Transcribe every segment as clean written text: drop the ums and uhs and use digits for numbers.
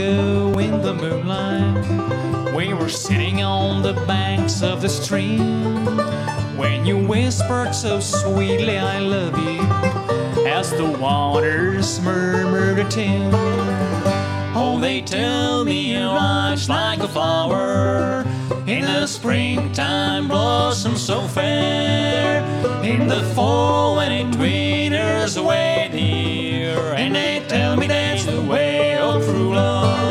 ago in the moonlight, we were sitting on the banks of the stream, when you whispered so sweetly, I love you, as the waters murmured a tune. Oh, they tell me you're much like a flower in the springtime blossom so fair, in the fall when it withers away, dear, and they tell me that's the way of true love.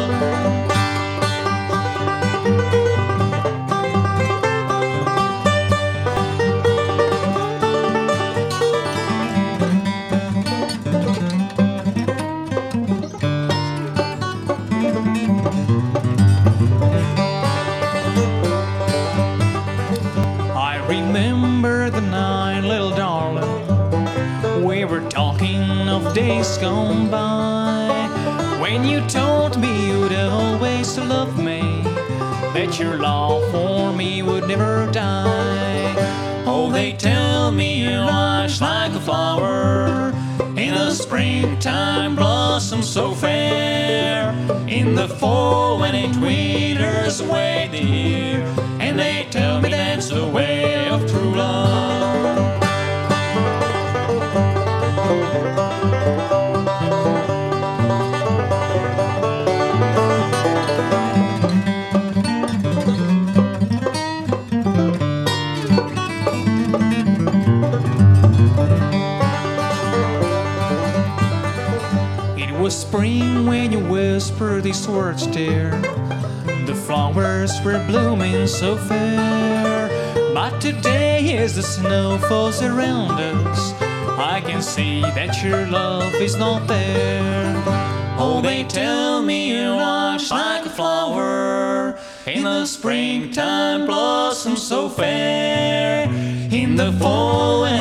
Remember the night, little darling, we were talking of days gone by, when you told me you'd always love me, that your love for me would never die. Oh, they tell me you're much like a flower in the springtime blossom so fair, in the fall when it withers away, dear, and they tell me that's the way of true love. It was spring when you whispered these words, dear. The flowers were blooming so fair, but today as the snow falls around us, I can see that your love is not there. Oh, they tell me you're much like a flower in the springtime blossom so fair, in the fall